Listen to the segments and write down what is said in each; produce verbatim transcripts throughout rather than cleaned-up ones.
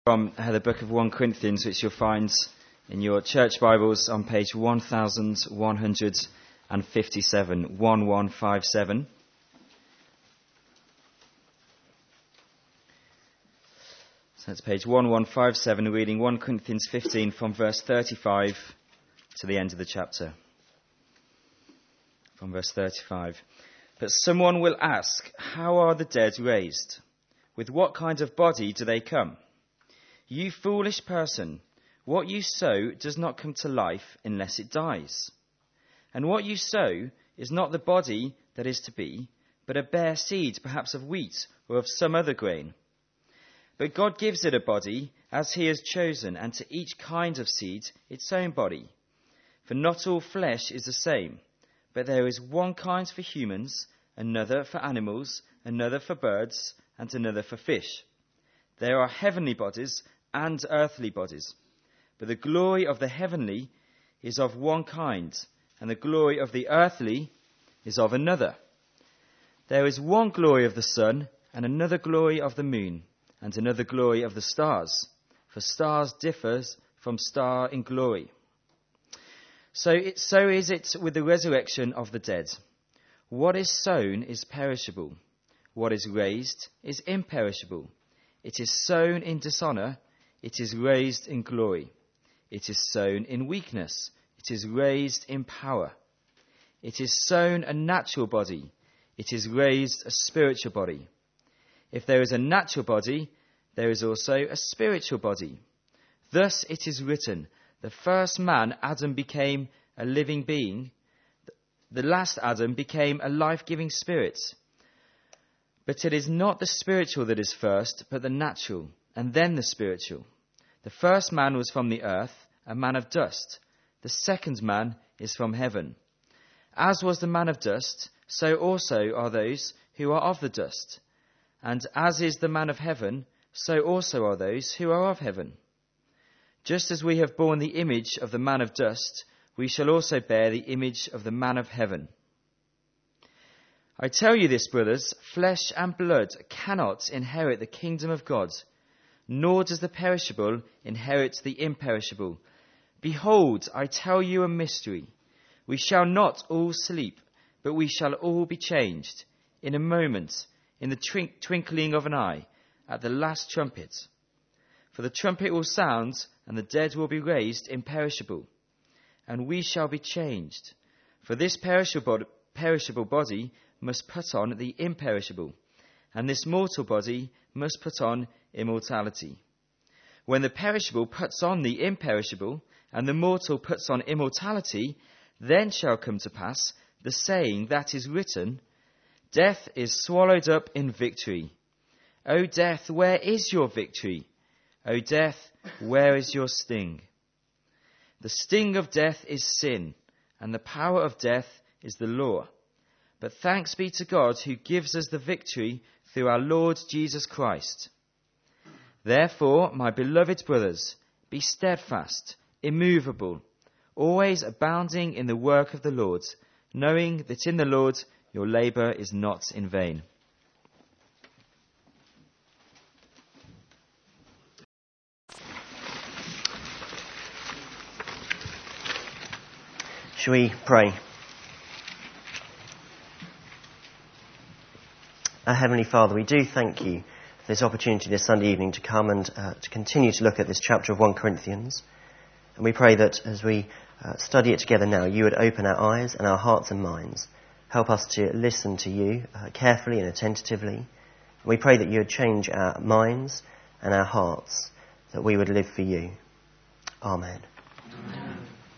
From uh, the book of First Corinthians, which you'll find in your church Bibles on page one thousand one hundred fifty-seven, one one five seven. So that's page one one five seven, reading First Corinthians fifteen from verse thirty-five to the end of the chapter. From verse thirty-five. But someone will ask, how are the dead raised? With what kind of body do they come? You foolish person, what you sow does not come to life unless it dies. And what you sow is not the body that is to be, but a bare seed, perhaps of wheat or of some other grain. But God gives it a body as he has chosen, and to each kind of seed its own body. For not all flesh is the same, but there is one kind for humans, another for animals, another for birds, and another for fish. There are heavenly bodies and earthly bodies, but the glory of the heavenly is of one kind, and the glory of the earthly is of another. There is one glory of the sun, and another glory of the moon, and another glory of the stars, for stars differ from star in glory. So, it, so is it with the resurrection of the dead. What is sown is perishable. What is raised is imperishable. It is sown in dishonour, it is raised in glory. It is sown in weakness, it is raised in power. It is sown a natural body, it is raised a spiritual body. If there is a natural body, there is also a spiritual body. Thus it is written, the first man, Adam, became a living being. The last Adam became a life-giving spirit. But it is not the spiritual that is first, but the natural, and then the spiritual. The first man was from the earth, a man of dust. The second man is from heaven. As was the man of dust, so also are those who are of the dust. And as is the man of heaven, so also are those who are of heaven. Just as we have borne the image of the man of dust, we shall also bear the image of the man of heaven. I tell you this, brothers, flesh and blood cannot inherit the kingdom of God, nor does the perishable inherit the imperishable. Behold, I tell you a mystery. We shall not all sleep, but we shall all be changed, in a moment, in the twink- twinkling of an eye, at the last trumpet. For the trumpet will sound, and the dead will be raised imperishable, and we shall be changed. For this perishable, perishable body must put on the imperishable, and this mortal body must put on immortality. When the perishable puts on the imperishable, and the mortal puts on immortality, then shall come to pass the saying that is written, death is swallowed up in victory. O death, where is your victory? O death, where is your sting? The sting of death is sin, and the power of death is the law. But thanks be to God who gives us the victory through our Lord Jesus Christ. Therefore, my beloved brothers, be steadfast, immovable, always abounding in the work of the Lord, knowing that in the Lord your labour is not in vain. Shall we pray? Our Heavenly Father, we do thank you for this opportunity this Sunday evening to come and uh, to continue to look at this chapter of First Corinthians. And we pray that as we uh, study it together now, you would open our eyes and our hearts and minds. Help us to listen to you uh, carefully and attentively. And we pray that you would change our minds and our hearts, that we would live for you. Amen. Amen.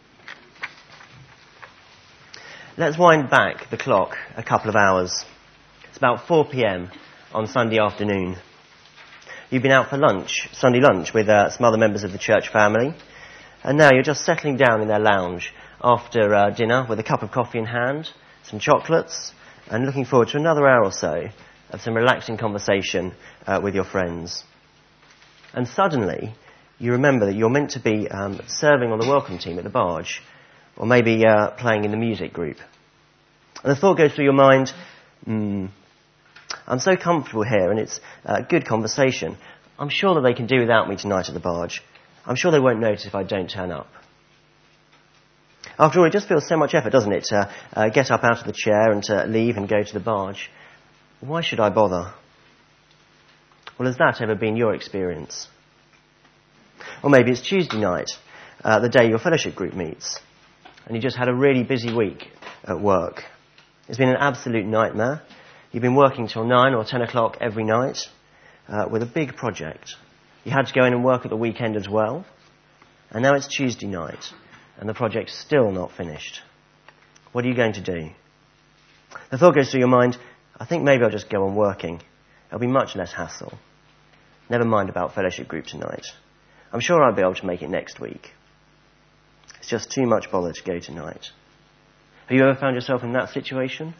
Let's wind back the clock a couple of hours. It's about four p.m. on Sunday afternoon. You've been out for lunch, Sunday lunch, with uh, some other members of the church family. And now you're just settling down in their lounge after uh, dinner with a cup of coffee in hand, some chocolates, and looking forward to another hour or so of some relaxing conversation uh, with your friends. And suddenly you remember that you're meant to be um, serving on the welcome team at the barge, or maybe uh, playing in the music group. And the thought goes through your mind, hmm, I'm so comfortable here and it's uh, good conversation. I'm sure that they can do without me tonight at the barge. I'm sure they won't notice if I don't turn up. After all, it just feels so much effort, doesn't it, to uh, get up out of the chair and to leave and go to the barge. Why should I bother? Well, has that ever been your experience? Or maybe it's Tuesday night, uh, the day your fellowship group meets, and you just had a really busy week at work. It's been an absolute nightmare. You've been working till nine or ten o'clock every night uh, with a big project. You had to go in and work at the weekend as well. And now it's Tuesday night, and the project's still not finished. What are you going to do? The thought goes through your mind, I think maybe I'll just go on working. It'll be much less hassle. Never mind about fellowship group tonight. I'm sure I'll be able to make it next week. It's just too much bother to go tonight. Have you ever found yourself in that situation?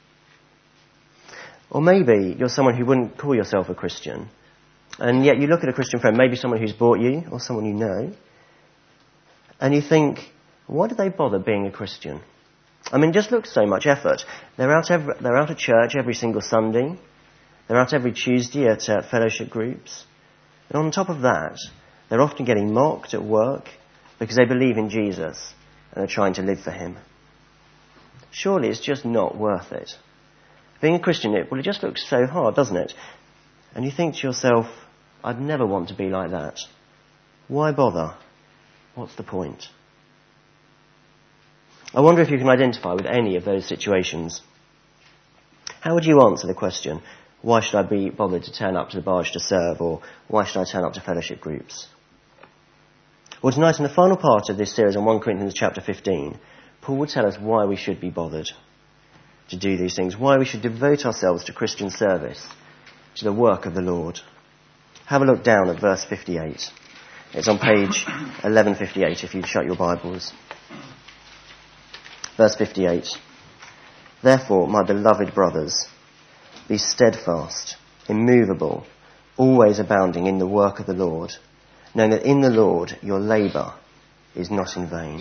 Or maybe you're someone who wouldn't call yourself a Christian, and yet you look at a Christian friend, maybe someone who's bought you, or someone you know, and you think, why do they bother being a Christian? I mean, it just looks so much effort. They're out, every, they're out of church every single Sunday. They're out every Tuesday at uh, fellowship groups. And on top of that, they're often getting mocked at work because they believe in Jesus and are trying to live for him. Surely it's just not worth it. Being a Christian, it, well, it just looks so hard, doesn't it? And you think to yourself, I'd never want to be like that. Why bother? What's the point? I wonder if you can identify with any of those situations. How would you answer the question, why should I be bothered to turn up to the barge to serve, or why should I turn up to fellowship groups? Well, tonight in the final part of this series on First Corinthians chapter fifteen, Paul will tell us why we should be bothered to do these things, why we should devote ourselves to Christian service, to the work of the Lord. Have a look down at verse fifty-eight. It's on page eleven fifty-eight if you shut your Bibles. Verse fifty-eight. Therefore, my beloved brothers, be steadfast, immovable, always abounding in the work of the Lord, knowing that in the Lord your labour is not in vain.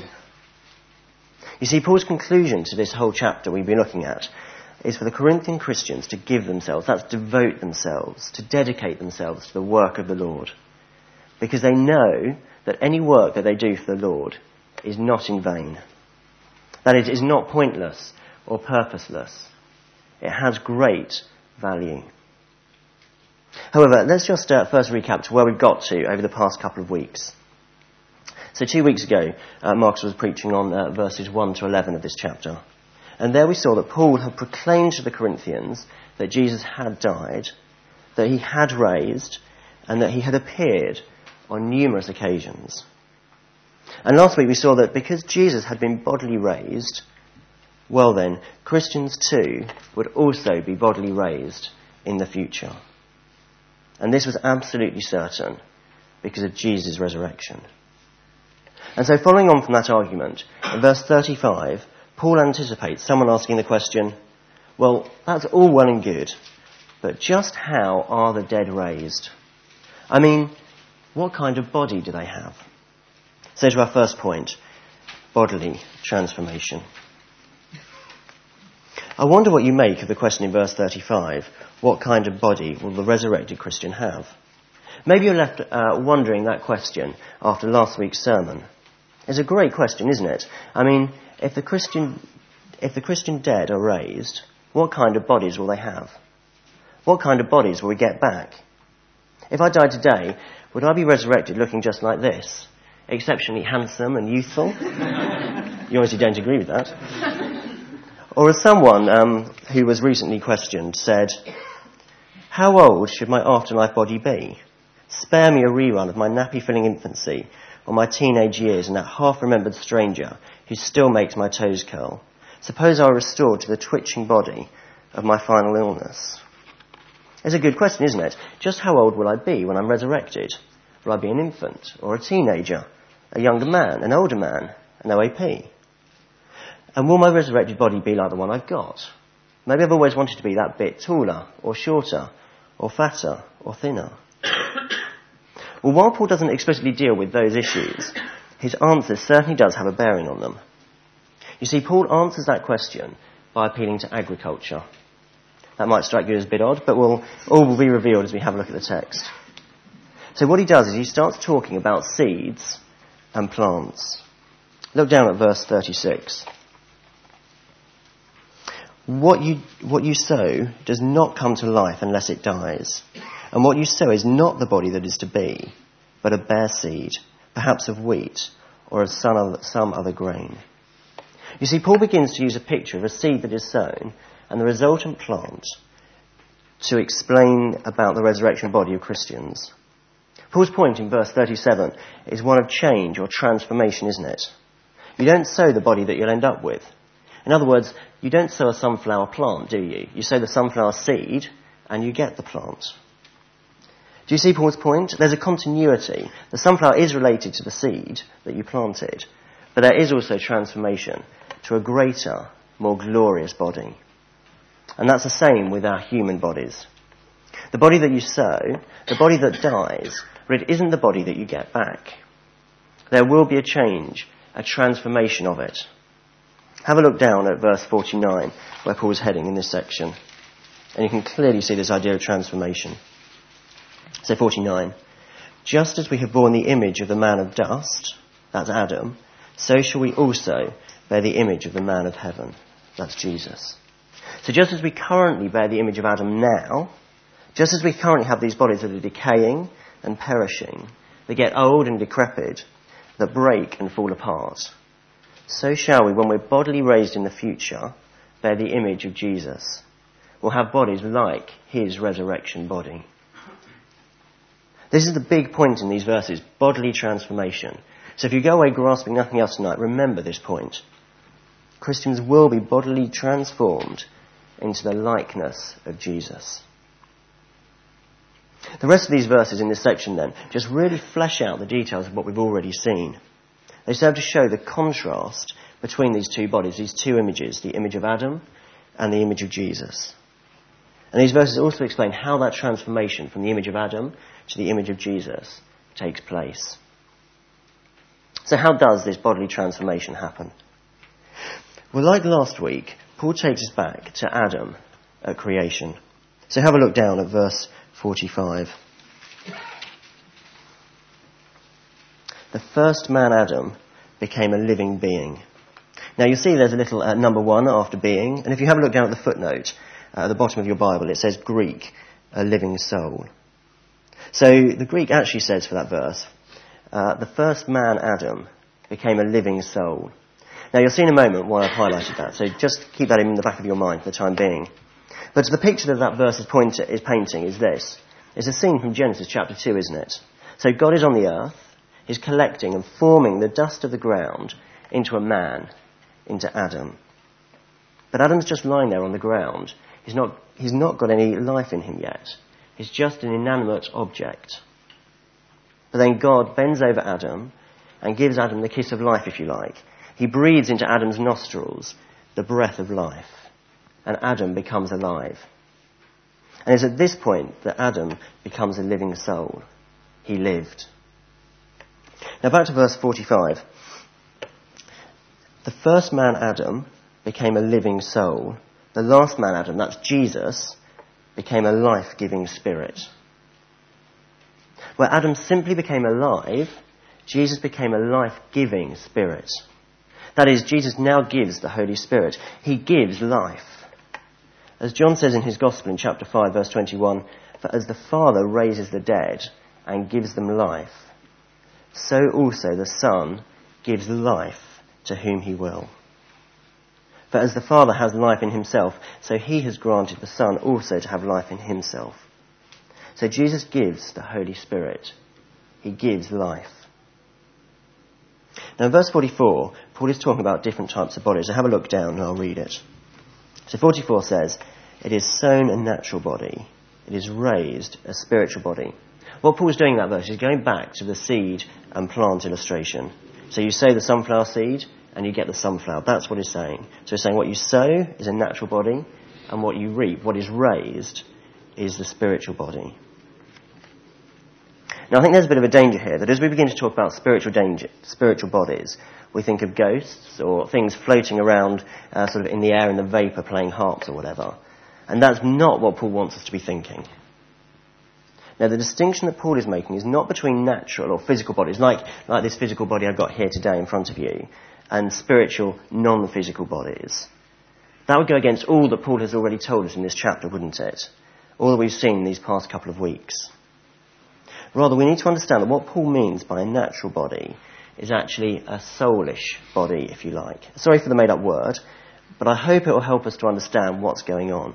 You see, Paul's conclusion to this whole chapter we've been looking at is for the Corinthian Christians to give themselves, that's devote themselves, to dedicate themselves to the work of the Lord. Because they know that any work that they do for the Lord is not in vain. That it is not pointless or purposeless. It has great value. However, let's just uh, first recap to where we've got to over the past couple of weeks. So two weeks ago, uh, Marcus was preaching on uh, verses one to eleven of this chapter. And there we saw that Paul had proclaimed to the Corinthians that Jesus had died, that he had raised, and that he had appeared on numerous occasions. And last week we saw that because Jesus had been bodily raised, well then, Christians too would also be bodily raised in the future. And this was absolutely certain because of Jesus' resurrection. And so following on from that argument, in verse thirty-five, Paul anticipates someone asking the question, well, that's all well and good, but just how are the dead raised? I mean, what kind of body do they have? So to our first point, bodily transformation. I wonder what you make of the question in verse thirty-five, what kind of body will the resurrected Christian have? Maybe you're left uh, wondering that question after last week's sermon. It's a great question, isn't it? I mean, if the Christian, if the Christian dead are raised, what kind of bodies will they have? What kind of bodies will we get back? If I died today, would I be resurrected looking just like this? Exceptionally handsome and youthful? You obviously don't agree with that. Or as someone um, who was recently questioned said, how old should my afterlife body be? Spare me a rerun of my nappy-filling infancy or my teenage years and that half-remembered stranger who still makes my toes curl. Suppose I were restored to the twitching body of my final illness. It's a good question, isn't it? Just how old will I be when I'm resurrected? Will I be an infant or a teenager, a younger man, an older man, an O A P? And will my resurrected body be like the one I've got? Maybe I've always wanted to be that bit taller or shorter or fatter or thinner. Well, while Paul doesn't explicitly deal with those issues, his answer certainly does have a bearing on them. You see, Paul answers that question by appealing to agriculture. That might strike you as a bit odd, but we'll, all will be revealed as we have a look at the text. So what he does is he starts talking about seeds and plants. Look down at verse thirty-six. What you, what you sow does not come to life unless it dies. And what you sow is not the body that is to be, but a bare seed, perhaps of wheat or of some other, some other grain. You see, Paul begins to use a picture of a seed that is sown and the resultant plant to explain about the resurrection body of Christians. Paul's point in verse thirty-seven is one of change or transformation, isn't it? You don't sow the body that you'll end up with. In other words, you don't sow a sunflower plant, do you? You sow the sunflower seed and you get the plant. Do you see Paul's point? There's a continuity. The sunflower is related to the seed that you planted, but there is also transformation to a greater, more glorious body. And that's the same with our human bodies. The body that you sow, the body that dies, but it isn't the body that you get back. There will be a change, a transformation of it. Have a look down at verse forty-nine, where Paul's heading in this section. And you can clearly see this idea of transformation. So forty-nine. Just as we have borne the image of the man of dust, that's Adam, so shall we also bear the image of the man of heaven, that's Jesus. So just as we currently bear the image of Adam now, just as we currently have these bodies that are decaying and perishing, that get old and decrepit, that break and fall apart, so shall we, when we're bodily raised in the future, bear the image of Jesus. We'll have bodies like his resurrection body. This is the big point in these verses, bodily transformation. So if you go away grasping nothing else tonight, remember this point. Christians will be bodily transformed into the likeness of Jesus. The rest of these verses in this section then just really flesh out the details of what we've already seen. They serve to show the contrast between these two bodies, these two images, the image of Adam and the image of Jesus. And these verses also explain how that transformation from the image of Adam to the image of Jesus takes place. So how does this bodily transformation happen? Well, like last week, Paul takes us back to Adam at creation. So have a look down at verse forty-five. The first man, Adam, became a living being. Now you'll see there's a little uh, number one after being, and if you have a look down at the footnote uh, at the bottom of your Bible, it says Greek, a living soul. So the Greek actually says for that verse, uh, the first man, Adam, became a living soul. Now you'll see in a moment why I've highlighted that, so just keep that in the back of your mind for the time being. But the picture that that verse is, point- is painting is this. It's a scene from Genesis chapter two, isn't it? So God is on the earth, he's collecting and forming the dust of the ground into a man, into Adam. But Adam's just lying there on the ground. He's not, he's not got any life in him yet. He's just an inanimate object. But then God bends over Adam and gives Adam the kiss of life, if you like. He breathes into Adam's nostrils the breath of life, and Adam becomes alive. And it's at this point that Adam becomes a living soul. He lived. Now back to verse forty-five. The first man, Adam, became a living soul. The last man, Adam, that's Jesus, became a life-giving spirit. Where Adam simply became alive, Jesus became a life-giving spirit. That is, Jesus now gives the Holy Spirit. He gives life. As John says in his Gospel in chapter five, verse twenty-one, for as the Father raises the dead and gives them life, so also the Son gives life to whom he will. For as the Father has life in himself, so he has granted the Son also to have life in himself. So Jesus gives the Holy Spirit. He gives life. Now in verse forty-four, Paul is talking about different types of bodies. So have a look down and I'll read it. So forty-four says, it is sown a natural body. It is raised a spiritual body. What Paul's doing in that verse is going back to the seed and plant illustration. So you sow the sunflower seed and you get the sunflower. That's what he's saying. So he's saying what you sow is a natural body and what you reap, what is raised, is the spiritual body. Now I think there's a bit of a danger here that as we begin to talk about spiritual danger, spiritual bodies, we think of ghosts or things floating around uh, sort of in the air in the vapour playing harps or whatever. And that's not what Paul wants us to be thinking. Now, the distinction that Paul is making is not between natural or physical bodies, like, like this physical body I've got here today in front of you, and spiritual, non-physical bodies. That would go against all that Paul has already told us in this chapter, wouldn't it? All that we've seen these past couple of weeks. Rather, we need to understand that what Paul means by a natural body is actually a soulish body, if you like. Sorry for the made-up word, but I hope it will help us to understand what's going on.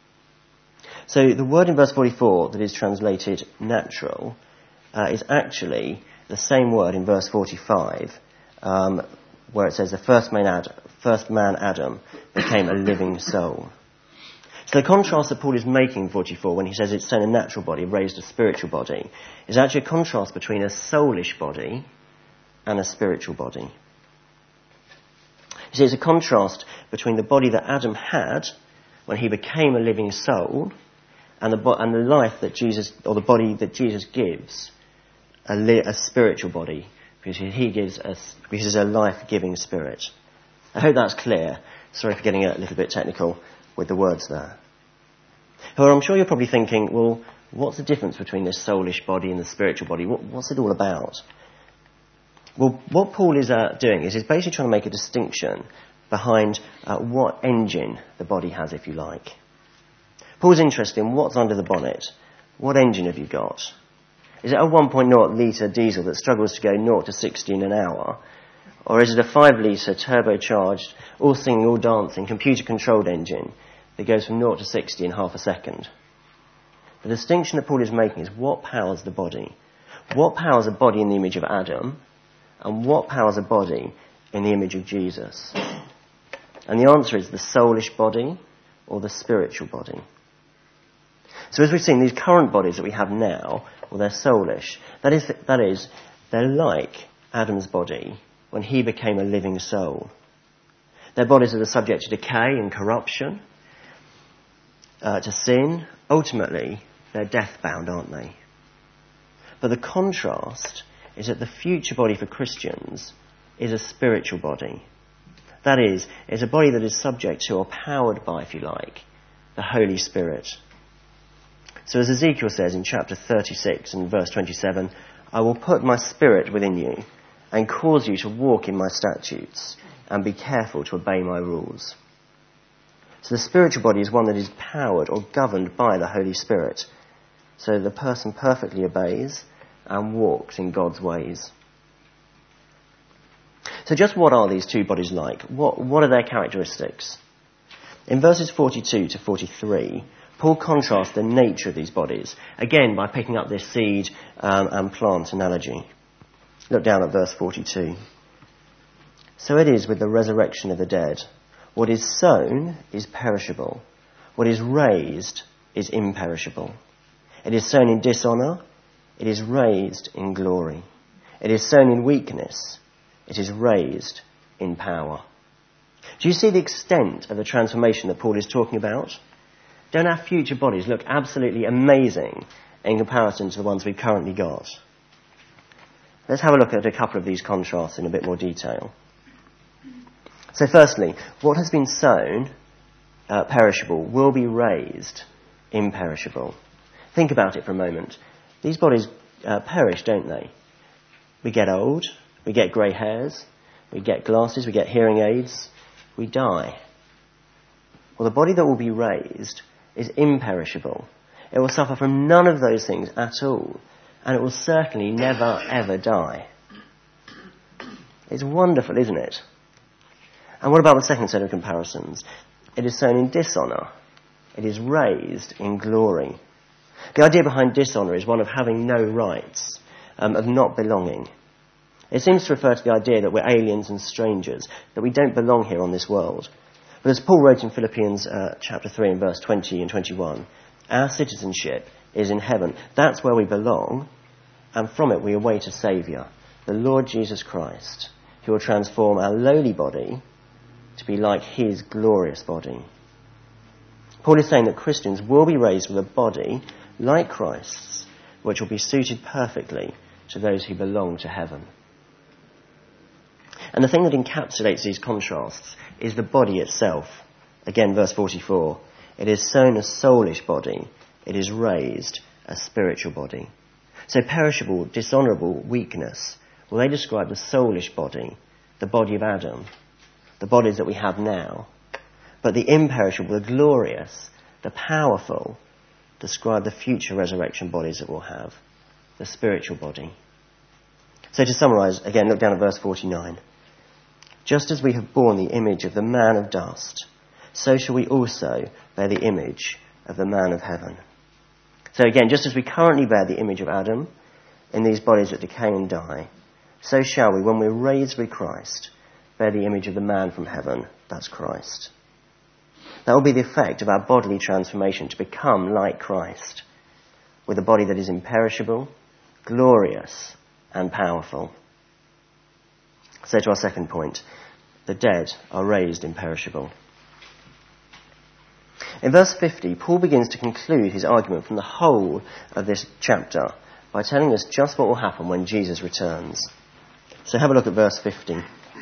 So the word in verse forty-four that is translated natural uh, is actually the same word in verse forty-five, um, where it says the first man, Ad- first man Adam became a living soul. So the contrast that Paul is making in forty-four when he says it's sown a natural body, raised a spiritual body, is actually a contrast between a soulish body and a spiritual body. You see, it's a contrast between the body that Adam had when he became a living soul and the, bo- and the life that Jesus, or the body that Jesus gives, a, li- a spiritual body, because he gives us, because he's a life-giving spirit. I hope that's clear. Sorry for getting a little bit technical with the words there. However, I'm sure you're probably thinking, well, what's the difference between this soulish body and the spiritual body? What, what's it all about? Well, what Paul is uh, doing is he's basically trying to make a distinction behind uh, what engine the body has, if you like. Paul's interested in what's under the bonnet. What engine have you got? Is it a one point oh litre diesel that struggles to go zero to sixty in an hour? Or is it a five litre turbocharged, all singing, all dancing, computer-controlled engine that goes from zero to sixty in half a second? The distinction that Paul is making is what powers the body. What powers a body in the image of Adam? And what powers a body in the image of Jesus? And the answer is the soulish body or the spiritual body. So as we've seen, these current bodies that we have now, well, they're soulish. That is, that is, they're like Adam's body when he became a living soul. Their bodies are subject to decay and corruption, uh, to sin. Ultimately, they're death-bound, aren't they? But the contrast is that the future body for Christians is a spiritual body. That is, it's a body that is subject to, or powered by, if you like, the Holy Spirit. So as Ezekiel says in chapter thirty-six and verse twenty-seven, I will put my spirit within you and cause you to walk in my statutes and be careful to obey my rules. So the spiritual body is one that is powered or governed by the Holy Spirit, so the person perfectly obeys and walks in God's ways. So just what are these two bodies like? What, what are their characteristics? In verses forty-two to forty-three, Paul contrasts the nature of these bodies, again by picking up this seed um, and plant analogy. Look down at verse forty-two. So it is with the resurrection of the dead. What is sown is perishable. What is raised is imperishable. It is sown in dishonour. It is raised in glory. It is sown in weakness. It is raised in power. Do you see the extent of the transformation that Paul is talking about? Don't our future bodies look absolutely amazing in comparison to the ones we've currently got? Let's have a look at a couple of these contrasts in a bit more detail. So firstly, what has been sown, uh, perishable, will be raised imperishable. Think about it for a moment. These bodies uh, perish, don't they? We get old, we get grey hairs, we get glasses, we get hearing aids, we die. Well, the body that will be raised is imperishable. It will suffer from none of those things at all, and it will certainly never, ever die. It's wonderful, isn't it? And what about the second set of comparisons? It is sown in dishonour. It is raised in glory. The idea behind dishonour is one of having no rights, um, of not belonging. It seems to refer to the idea that we're aliens and strangers, that we don't belong here on this world. But as Paul wrote in Philippians uh, chapter three and verse twenty and twenty-one, our citizenship is in heaven. That's where we belong, and from it we await a Saviour, the Lord Jesus Christ, who will transform our lowly body to be like his glorious body. Paul is saying that Christians will be raised with a body like Christ's, which will be suited perfectly to those who belong to heaven. And the thing that encapsulates these contrasts is the body itself. Again, verse forty-four. It is sown a soulish body. It is raised a spiritual body. So perishable, dishonourable, weakness, well, they describe the soulish body, the body of Adam, the bodies that we have now. But the imperishable, the glorious, the powerful, describe the future resurrection bodies that we'll have, the spiritual body. So to summarise, again, look down at verse forty-nine. Just as we have borne the image of the man of dust, so shall we also bear the image of the man of heaven. So again, just as we currently bear the image of Adam in these bodies that decay and die, so shall we, when we're raised with Christ, bear the image of the man from heaven, that's Christ. That will be the effect of our bodily transformation, to become like Christ, with a body that is imperishable, glorious, and powerful. So to our second point, the dead are raised imperishable. In verse fifty, Paul begins to conclude his argument from the whole of this chapter by telling us just what will happen when Jesus returns. So have a look at verse fifty.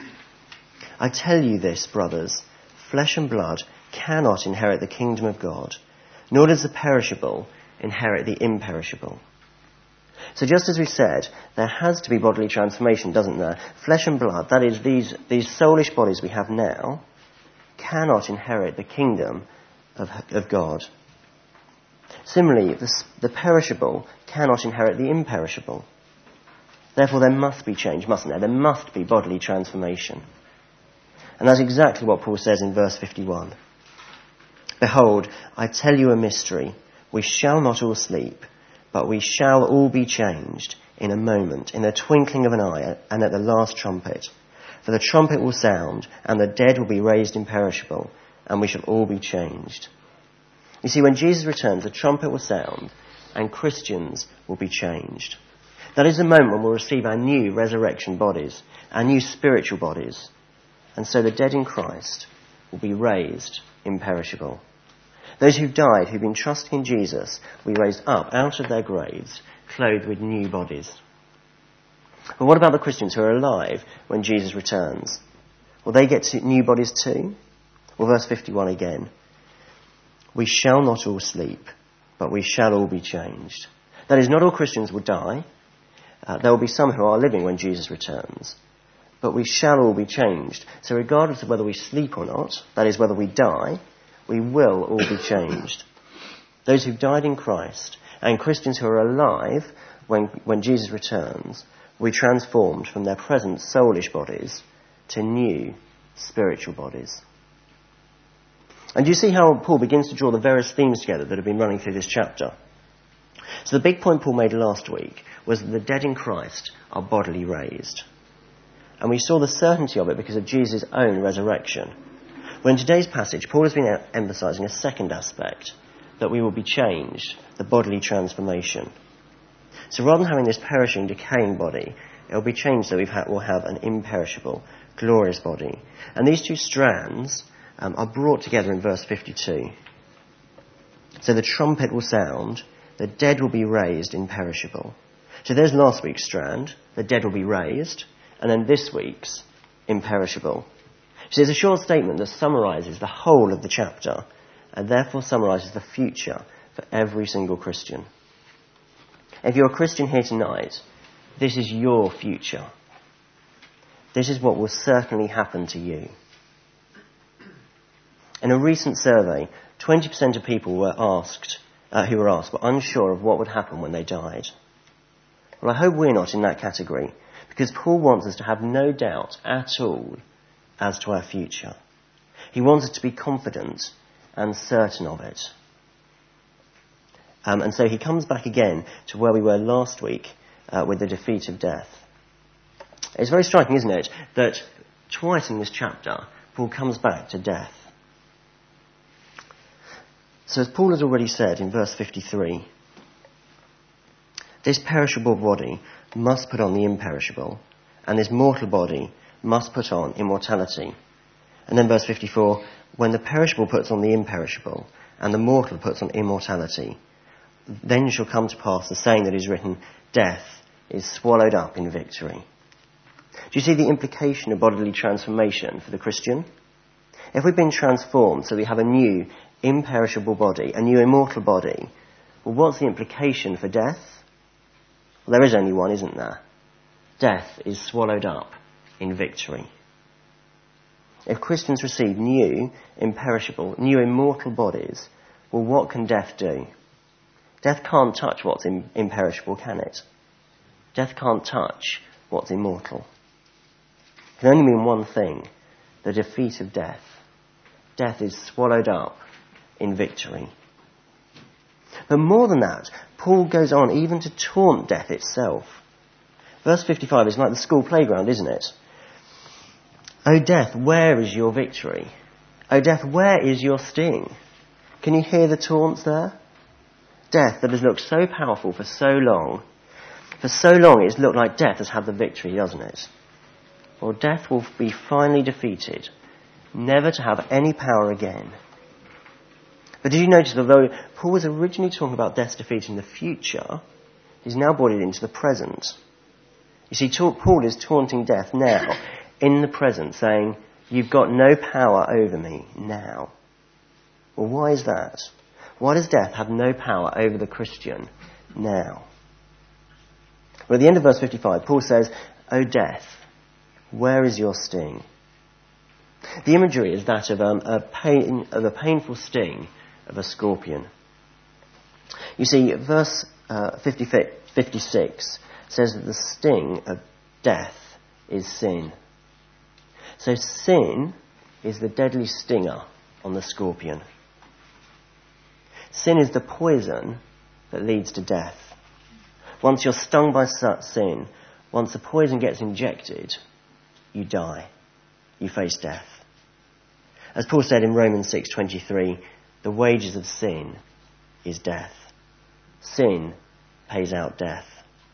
I tell you this, brothers, flesh and blood cannot inherit the kingdom of God, nor does the perishable inherit the imperishable. So just as we said, there has to be bodily transformation, doesn't there? Flesh and blood, that is, these, these soulish bodies we have now, cannot inherit the kingdom of, of God. Similarly, the, the perishable cannot inherit the imperishable. Therefore, there must be change, mustn't there? There must be bodily transformation. And that's exactly what Paul says in verse fifty-one. Behold, I tell you a mystery. We shall not all sleep, but we shall all be changed in a moment, in the twinkling of an eye, and at the last trumpet. For the trumpet will sound, and the dead will be raised imperishable, and we shall all be changed. You see, when Jesus returns, the trumpet will sound, and Christians will be changed. That is the moment when we'll receive our new resurrection bodies, our new spiritual bodies. And so the dead in Christ will be raised imperishable. Those who've died, who've been trusting in Jesus, will be raised up out of their graves, clothed with new bodies. But what about the Christians who are alive when Jesus returns? Will they get new bodies too? Well, verse fifty-one again. We shall not all sleep, but we shall all be changed. That is, not all Christians will die. Uh, there will be some who are living when Jesus returns. But we shall all be changed. So regardless of whether we sleep or not, that is, whether we die, we will all be changed. Those who've died in Christ and Christians who are alive when, when Jesus returns will be transformed from their present soulish bodies to new spiritual bodies. And you see how Paul begins to draw the various themes together that have been running through this chapter. So the big point Paul made last week was that the dead in Christ are bodily raised. And we saw the certainty of it because of Jesus' own resurrection. Well, in today's passage, Paul has been emphasising a second aspect, that we will be changed, the bodily transformation. So rather than having this perishing, decaying body, it will be changed so we will have an imperishable, glorious body. And these two strands um, are brought together in verse fifty-two. So the trumpet will sound, the dead will be raised imperishable. So there's last week's strand, the dead will be raised, and then this week's imperishable. So it's a short statement that summarises the whole of the chapter and therefore summarises the future for every single Christian. If you're a Christian here tonight, this is your future. This is what will certainly happen to you. In a recent survey, twenty percent of people were asked, uh, who were asked were unsure of what would happen when they died. Well, I hope we're not in that category, because Paul wants us to have no doubt at all as to our future. He wants us to be confident and certain of it. Um, and so he comes back again to where we were last week uh, with the defeat of death. It's very striking, isn't it, that twice in this chapter, Paul comes back to death. So as Paul has already said in verse fifty-three, this perishable body must put on the imperishable, and this mortal body must put on immortality. And then verse fifty-four, when the perishable puts on the imperishable, and the mortal puts on immortality, then shall come to pass the saying that is written, death is swallowed up in victory. Do you see the implication of bodily transformation for the Christian? If we've been transformed so we have a new imperishable body, a new immortal body, Well, what's the implication for death? Well, there is only one, isn't there? Death is swallowed up in victory. If Christians receive new, imperishable, new immortal bodies, well, what can death do? Death can't touch what's im- imperishable, can it? Death can't touch what's immortal. It can only mean one thing, the defeat of death. Death is swallowed up in victory. But more than that, Paul goes on even to taunt death itself. Verse fifty-five is like the school playground, isn't it? O death, where is your victory? O death, where is your sting? Can you hear the taunts there? Death that has looked so powerful for so long, for so long it's looked like death has had the victory, doesn't it? Well, death will be finally defeated, never to have any power again. But did you notice that although Paul was originally talking about death's defeat in the future, he's now brought it into the present. You see, Paul is taunting death now, in the present, saying, you've got no power over me now. Well, why is that? Why does death have no power over the Christian now? Well, at the end of verse fifty-five, Paul says, O death, where is your sting? The imagery is that of, um, a pain, of a painful sting of a scorpion. You see, verse uh, fifty-six says that the sting of death is sin. So sin is the deadly stinger on the scorpion. Sin is the poison that leads to death. Once you're stung by sin, once the poison gets injected, you die. You face death. As Paul said in Romans six twenty-three, the wages of sin is death. Sin pays out death.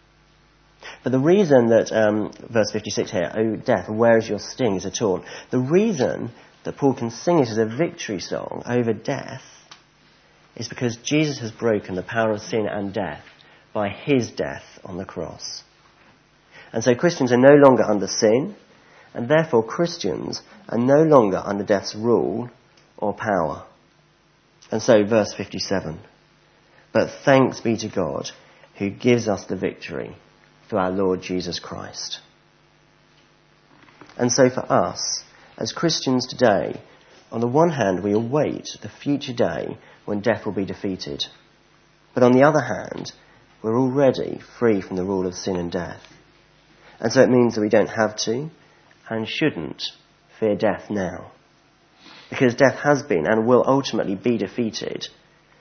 But the reason that, um, verse fifty-six here, O death, where is your sting, is a taunt. The reason that Paul can sing it as a victory song over death is because Jesus has broken the power of sin and death by his death on the cross. And so Christians are no longer under sin, and therefore Christians are no longer under death's rule or power. And so, verse fifty-seven, but thanks be to God who gives us the victory through our Lord Jesus Christ. And so for us, as Christians today, on the one hand we await the future day when death will be defeated. But on the other hand, we're already free from the rule of sin and death. And so it means that we don't have to and shouldn't fear death now. Because death has been and will ultimately be defeated.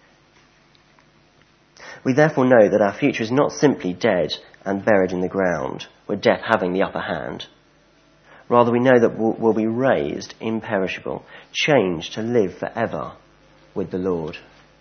We therefore know that our future is not simply dead and buried in the ground, with death having the upper hand. Rather, we know that we'll be raised imperishable, changed to live forever with the Lord.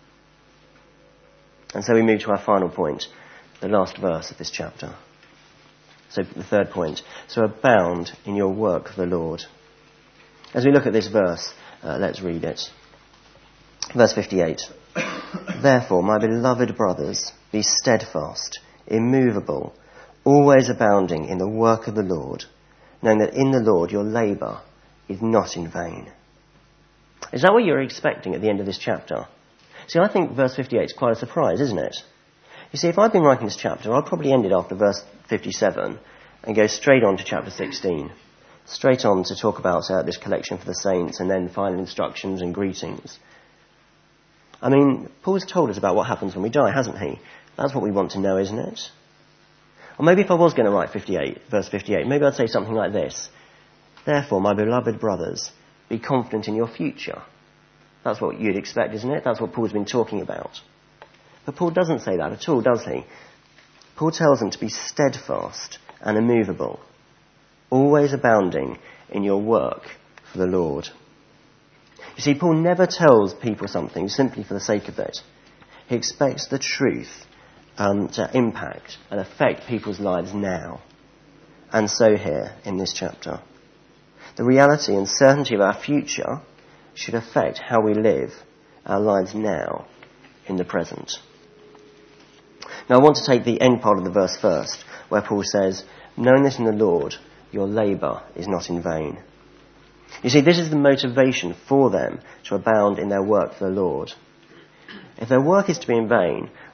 And so we move to our final point, the last verse of this chapter. So the third point, so abound in your work for the Lord. As we look at this verse, uh, let's read it. Verse fifty-eight. Therefore, my beloved brothers, be steadfast, immovable, always abounding in the work of the Lord, knowing that in the Lord your labour is not in vain. Is that what you're expecting at the end of this chapter? See, I think verse fifty-eight is quite a surprise, isn't it? You see, if I'd been writing this chapter, I'd probably end it after verse fifty-seven and go straight on to chapter sixteen. Straight on to talk about uh, this collection for the saints and then final instructions and greetings. I mean, Paul's told us about what happens when we die, hasn't he? That's what we want to know, isn't it? Or maybe if I was going to write fifty-eight, verse fifty-eight, maybe I'd say something like this. Therefore, my beloved brothers, be confident in your future. That's what you'd expect, isn't it? That's what Paul's been talking about. But Paul doesn't say that at all, does he? Paul tells them to be steadfast and immovable, always abounding in your work for the Lord. You see, Paul never tells people something simply for the sake of it. He expects the truth um, to impact and affect people's lives now. And so here, in this chapter, the reality and certainty of our future should affect how we live our lives now in the present. Now I want to take the end part of the verse first, where Paul says, knowing this in the Lord, your labour is not in vain. You see, this is the motivation for them to abound in their work for the Lord. If their work is to be in vain,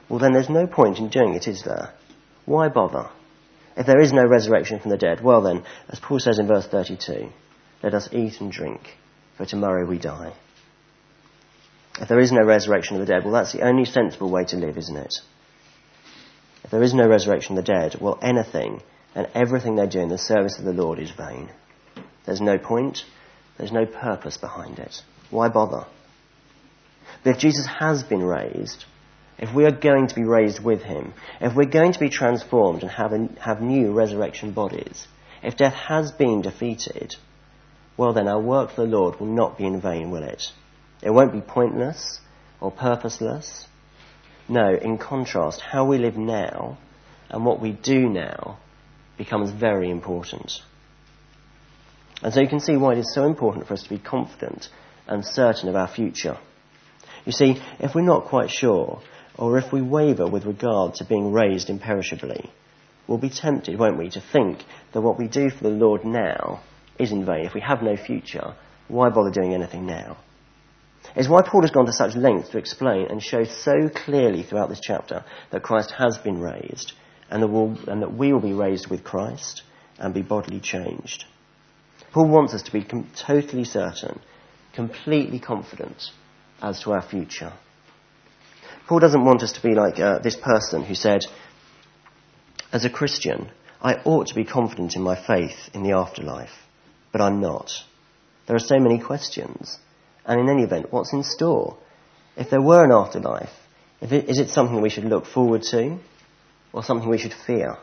well then there's no point in doing it, is there? Why bother? If there is no resurrection from the dead, well then, as Paul says in verse thirty-two, let us eat and drink, for tomorrow we die. If there is no resurrection of the dead, well that's the only sensible way to live, isn't it? If there is no resurrection of the dead, well anything and everything they do in the service of the Lord is vain. There's no point, there's no purpose behind it. Why bother? But if Jesus has been raised, if we are going to be raised with him, if we're going to be transformed and have, a, have new resurrection bodies, if death has been defeated, well then our work for the Lord will not be in vain, will it? It won't be pointless or purposeless. No, in contrast, how we live now and what we do now becomes very important. And so you can see why it is so important for us to be confident and certain of our future. You see, if we're not quite sure, or if we waver with regard to being raised imperishably, we'll be tempted, won't we, to think that what we do for the Lord now is in vain. If we have no future, why bother doing anything now? It's why Paul has gone to such lengths to explain and show so clearly throughout this chapter that Christ has been raised and that, we'll, and that we will be raised with Christ and be bodily changed. Paul wants us to be com- totally certain, completely confident as to our future. Paul doesn't want us to be like uh, this person who said, as a Christian, I ought to be confident in my faith in the afterlife, but I'm not. There are so many questions. And in any event, what's in store? If there were an afterlife, if it, is it something we should look forward to or something we should fear?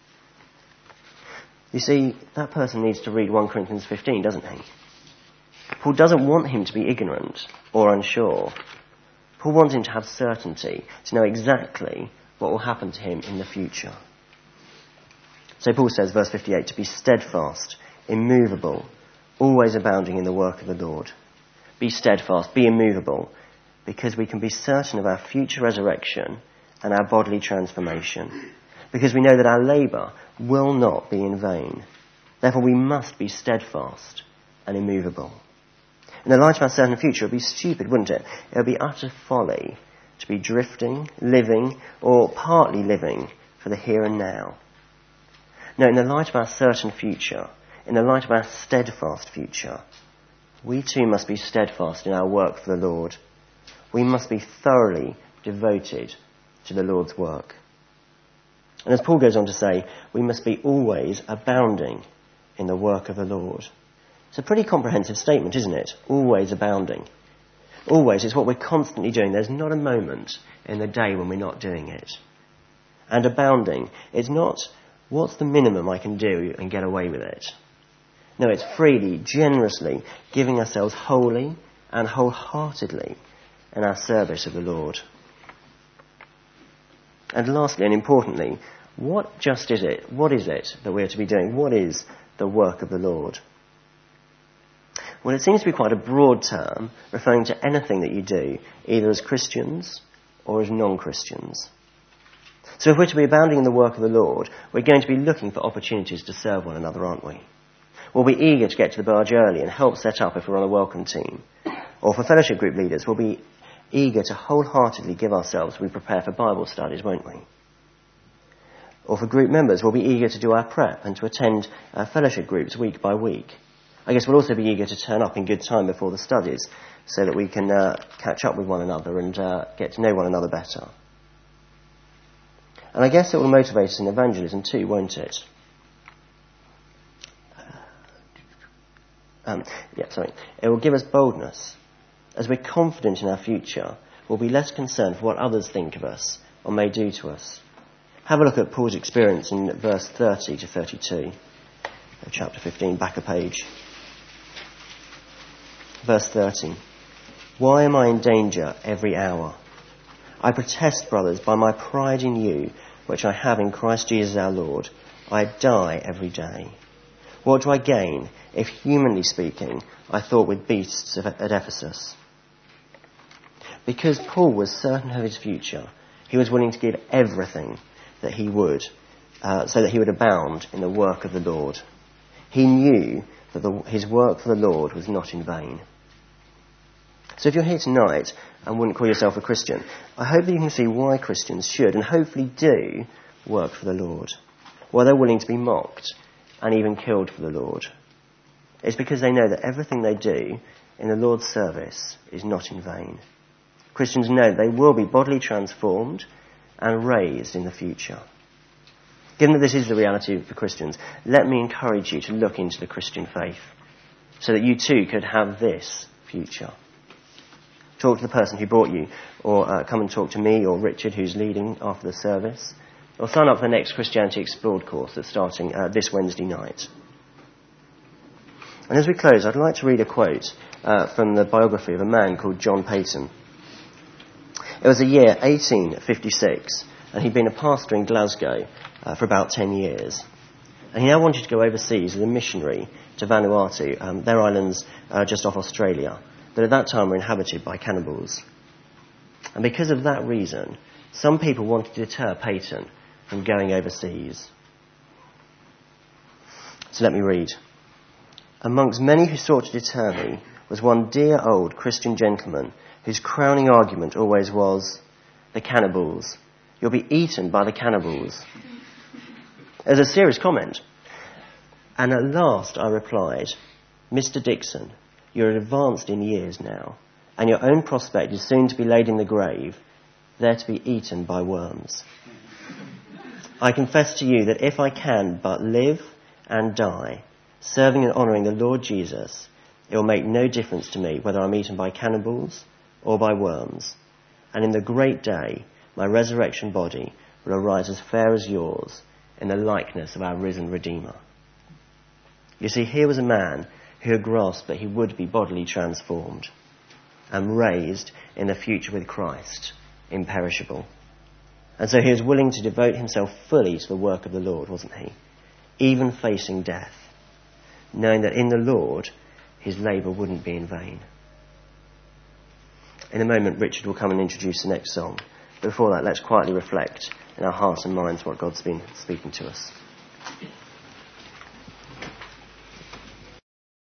You see, that person needs to read First Corinthians fifteen, doesn't he? Paul doesn't want him to be ignorant or unsure. Paul wants him to have certainty, to know exactly what will happen to him in the future. So Paul says, verse fifty-eight, to be steadfast, immovable, always abounding in the work of the Lord. Be steadfast, be immovable, because we can be certain of our future resurrection and our bodily transformation. Because we know that our labour will not be in vain. Therefore we must be steadfast and immovable. In the light of our certain future, it would be stupid, wouldn't it? It would be utter folly to be drifting, living, or partly living for the here and now. No, in the light of our certain future, in the light of our steadfast future, we too must be steadfast in our work for the Lord. We must be thoroughly devoted to the Lord's work. And as Paul goes on to say, we must be always abounding in the work of the Lord. It's a pretty comprehensive statement, isn't it? Always abounding. Always, it's what we're constantly doing. There's not a moment in the day when we're not doing it. And abounding, it's not, what's the minimum I can do and get away with it? No, it's freely, generously giving ourselves wholly and wholeheartedly in our service of the Lord. And lastly and importantly, what just is it? What is it that we're to be doing? What is the work of the Lord? Well, it seems to be quite a broad term, referring to anything that you do, either as Christians or as non-Christians. So if we're to be abounding in the work of the Lord, we're going to be looking for opportunities to serve one another, aren't we? We'll be eager to get to the barge early and help set up if we're on a welcome team. Or for fellowship group leaders, we'll be eager to wholeheartedly give ourselves as we prepare for Bible studies, won't we? Or for group members, we'll be eager to do our prep and to attend uh, fellowship groups week by week. I guess we'll also be eager to turn up in good time before the studies so that we can uh, catch up with one another and uh, get to know one another better. And I guess it will motivate us in evangelism too, won't it? Um, yeah, sorry. It will give us boldness. As we're confident in our future, we'll be less concerned for what others think of us or may do to us. Have a look at Paul's experience in verse thirty to thirty-two of chapter fifteen, back a page. Verse thirty. Why am I in danger every hour? I protest, brothers, by my pride in you, which I have in Christ Jesus our Lord, I die every day. What do I gain if, humanly speaking, I thought with beasts at Ephesus? Because Paul was certain of his future, he was willing to give everything that he would, uh, so that he would abound in the work of the Lord. He knew that the, his work for the Lord was not in vain. So if you're here tonight and wouldn't call yourself a Christian, I hope that you can see why Christians should and hopefully do work for the Lord, why they're willing to be mocked and even killed for the Lord. It's because they know that everything they do in the Lord's service is not in vain. Christians know they will be bodily transformed and raised in the future. Given that this is the reality for Christians, let me encourage you to look into the Christian faith so that you too could have this future. Talk to the person who brought you, or uh, come and talk to me or Richard, who's leading after the service, or sign up for the next Christianity Explored course that's starting uh, this Wednesday night. And as we close, I'd like to read a quote uh, from the biography of a man called John Peyton. It was the year eighteen fifty-six, and he'd been a pastor in Glasgow uh, for about ten years. And he now wanted to go overseas as a missionary to Vanuatu, um, their islands uh, just off Australia, that at that time were inhabited by cannibals. And because of that reason, some people wanted to deter Peyton from going overseas. So let me read. Amongst many who sought to deter me was one dear old Christian gentleman whose crowning argument always was, the cannibals. You'll be eaten by the cannibals. It was a serious comment. And at last I replied, Mister Dixon, you're advanced in years now, and your own prospect is soon to be laid in the grave, there to be eaten by worms. I confess to you that if I can but live and die, serving and honouring the Lord Jesus, it will make no difference to me whether I'm eaten by cannibals or by worms. And in the great day, my resurrection body will arise as fair as yours in the likeness of our risen Redeemer. You see, here was a man who had grasped that he would be bodily transformed and raised in the future with Christ, imperishable. And so he was willing to devote himself fully to the work of the Lord, wasn't he? Even facing death, knowing that in the Lord his labour wouldn't be in vain. In a moment, Richard will come and introduce the next song. But before that, let's quietly reflect in our hearts and minds what God's been speaking to us.